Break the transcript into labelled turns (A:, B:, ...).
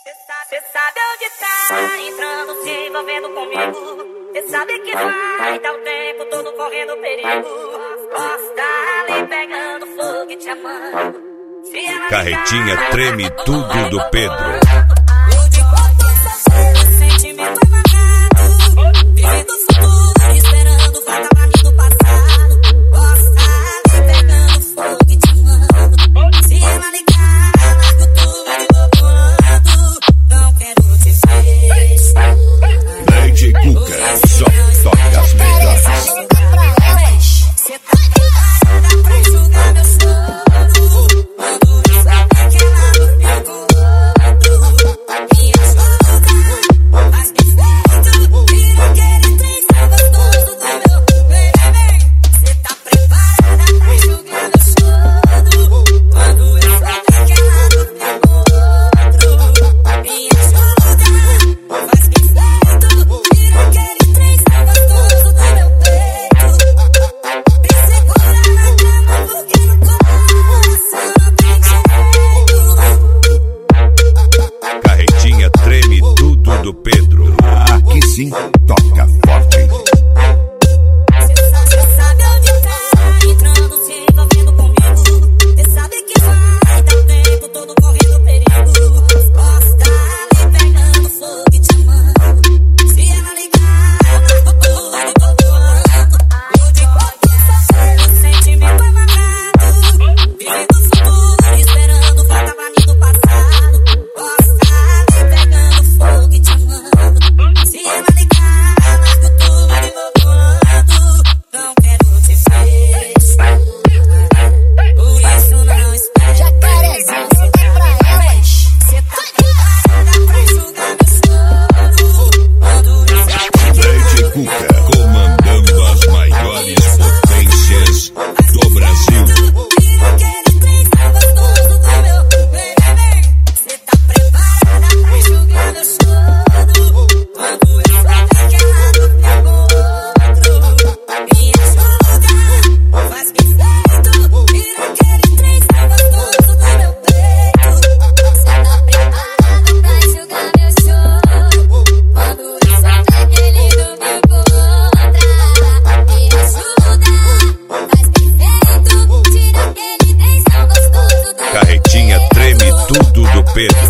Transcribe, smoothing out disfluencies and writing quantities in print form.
A: Cê sabe onde tá entrando, se envolvendo comigo. Cê sabe que vai dar o tempo todo correndo perigo. Posso tá ali pegando fogo e te amando.
B: Carretinha treme tudo do Pedro. Só toca as melhores.
A: Cê tá preparada pra julgar meu choro? Quando eu saber que ela dormiu com outro, me ajuda, faz perfeito, vira aquele trem tão gostoso do meu bem. Cê tá preparada pra julgar meu choro? Quando eu saber que ela dormiu com outro, me ajuda, faz perfeito, vira aquele
B: Carretinha treme tudo do Pedro. Aqui sim toca forte.
A: Cê sabe onde tá entrando, se envolvendo comigo. Cê sabe que vai dar o tempo todo correndo perigo. Posso tá ali pegando fogo e te amando. Se ela ligar, eu tudo e tô voando. O de qualquer o sentimento é marcado. Vivendo o futuro, esperando volta pra mim do passado. Posso tá ali pegando fogo e te amando. Se ela ligar, largo tudo e vou voando. Não quero te fechar, por isso não espera.
C: Jacarezinho, cê tá pra elas.
A: Cê tá preparada pra julgar meu choro? Quando eu saber que
B: Leite Cuca comandando as maiores potências do Brasil.
A: vira aquele trem tão gostoso do meu bem. Cê tá preparada pra julgar meu choro? Quando eu saber que ela dormiu com outro, me ajuda, faz perfeito, vira aquele trem tão gostoso do meu peito.
C: Cê tá preparada pra julgar meu choro? Quando eu saber que ele dormiu com outra, me ajuda, faz perfeito, tira aquele tensão gostoso do
B: Carretinha treme tudo do Pedro.